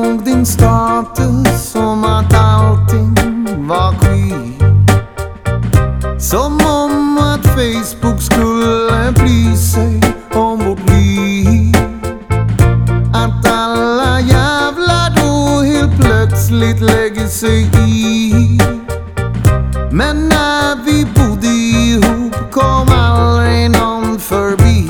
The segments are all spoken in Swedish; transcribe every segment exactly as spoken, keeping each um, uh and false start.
såg din status som att allting var skit. Som om att Facebook skulle bry sig om vårt liv. Att alla jävlar då helt plötsligt lägger sig i. Men när vi bodde ihop kom aldrig någon förbi.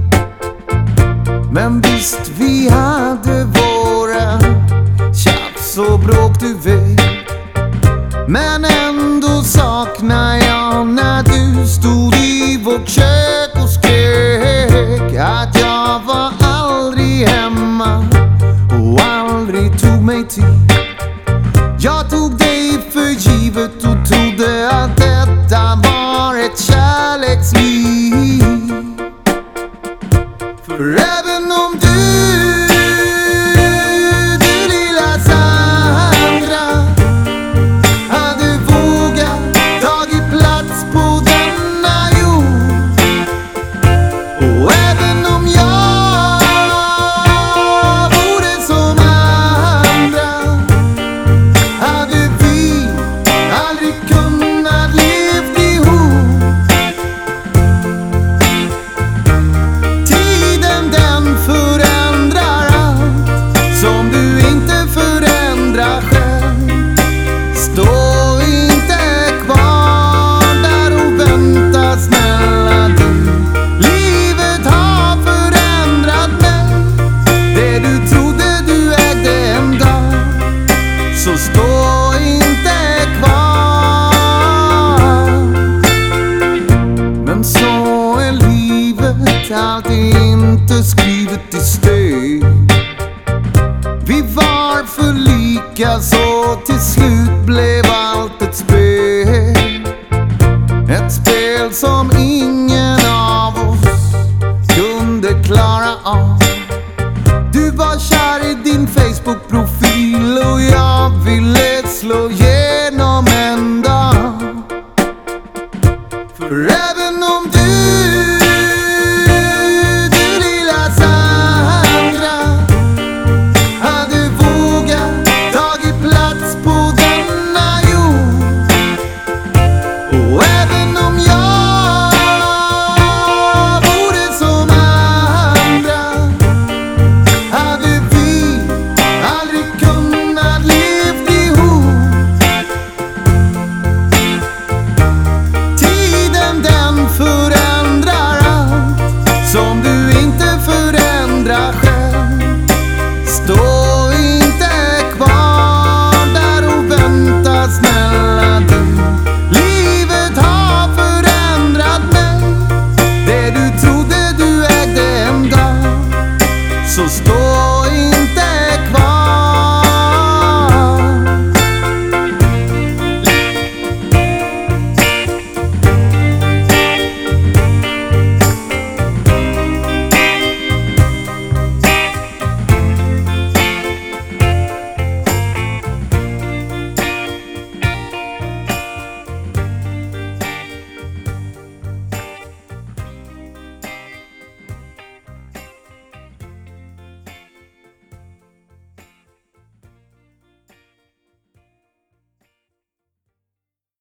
Men visst, vi hade våra tjafs och bråk, du vet. Men ändå saknar jag när du stod i vårt kök och skrek att jag var aldrig hemma och aldrig tog mig tid. Jag tog dig för givet och trodde att detta var ett kärleksliv. För även om du, du lilla Sandra, hade vågat tagit plats på denna jord, och även om jag vore som andra, hade vi aldrig kunnat levt ihop. Tiden den förändrar allt som du inte förändrar själv. Stå inte kvar där och vänta, snälla du. Livet har förändrat mig. Det du trodde du ägde en dag, så stå inte kvar. Men så är livet, allt är inte skrivet i sten. Vi var för lika så till slut blev allt ett spel. Ett spel som ingen av oss kunde klara av. Du var kär i din Facebook-bror